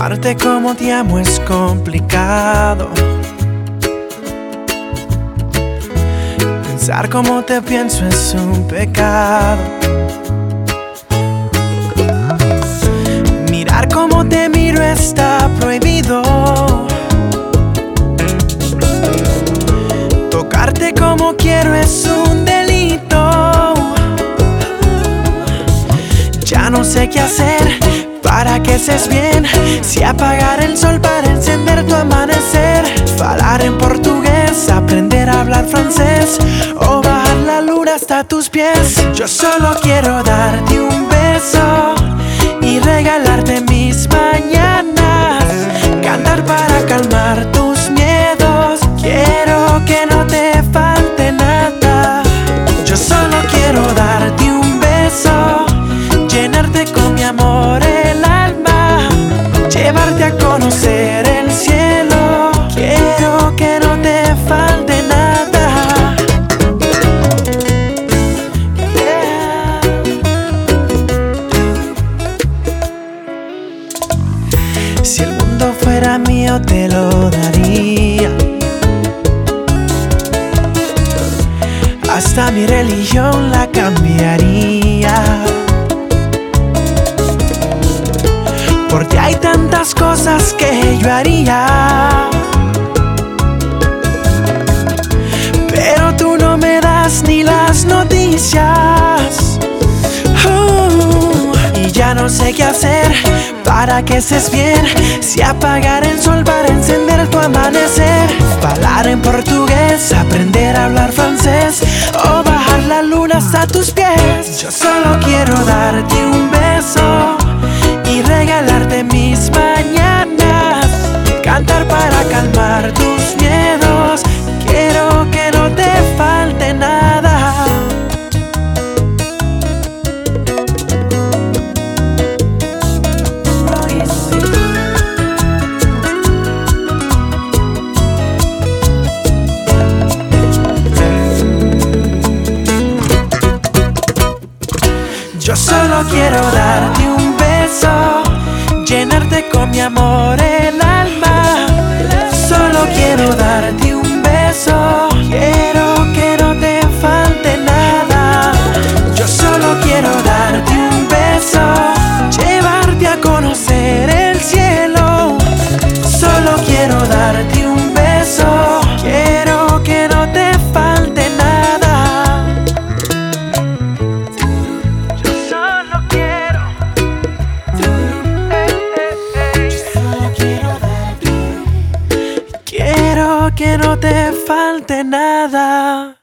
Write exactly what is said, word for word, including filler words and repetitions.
Amarte como te amo es complicado. Pensar como te pienso es un pecado. Mirar como te miro está prohibido. Tocarte como quiero es un delito. Ya no sé qué hacer para que estés bien. Si apagar el sol para encender tu amanecer, falar en portugués, aprender a hablar francés, o bajar la luna hasta tus pies. Yo solo quiero darte un beso y regalarte mis mañanas, cantar para calmar tus miedos. Quiero que no te falte nada. Yo solo quiero darte un beso, llenarte con mi amor el alma, llevarte a conocer el cielo. Quiero que no te falte nada. Yeah. Si el mundo fuera mío te lo daría, hasta mi religión la cambiaría. Porque hay tantas cosas que yo haría, pero tú no me das ni las noticias. uh, Y ya no sé qué hacer para que estés bien. Si apagar el sol para encender tu amanecer, hablar en portugués, aprender a hablar francés, o bajar la luna hasta tus pies. Yo solo quiero darte un beso y regalarte mis mañanas, cantar para calmar tus miedos. Quiero que no te falte nada. Yo solo quiero darte un beso, llenarte con mi amor el alma. Solo quiero darte un beso, quiero que no te falte nada. Yo solo quiero darte un beso, llevarte a conocer el cielo. Solo quiero darte un beso, quiero que no te falte nada. Yo solo quiero, quiero que no te falte nada.